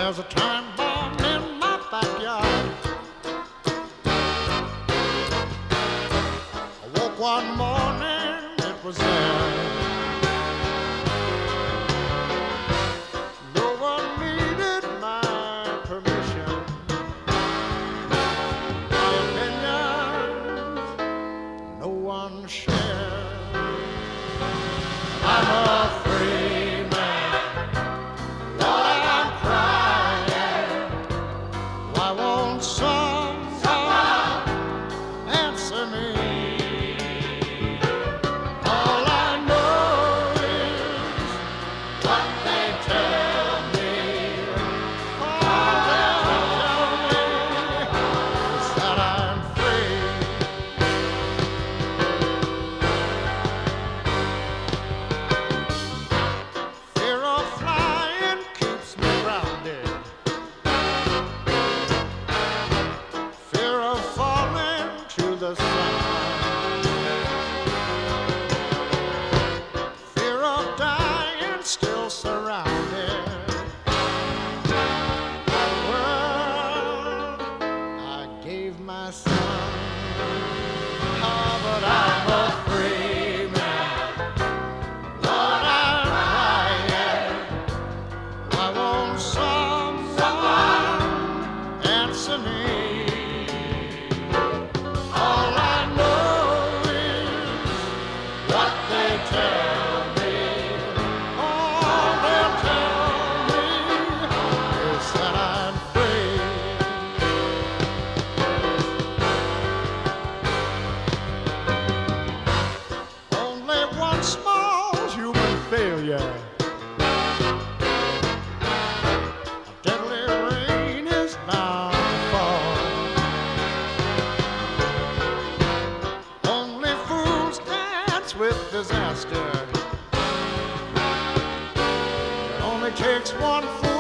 There's a time bomb in my backyard. I woke one morning, it was there. No one needed my permission. My opinions, no one shared. I'm a free man. Lord, I'm crying. Why won't someone answer me? All I know is what they tell me. All they tell me is that I'm free. Fear of flying keeps me grounded. Fear of falling to the sun. Fear of dying still surrounded. That world I gave my son. Oh, but I'm a free man. Lord, I'm crying. Why won't someone answer me? All I know is what they tell me. All they tell me is that I'm free. Only one small human failure. A deadly rain is bound to fall. Only fools dance with disaster. It only takes one fool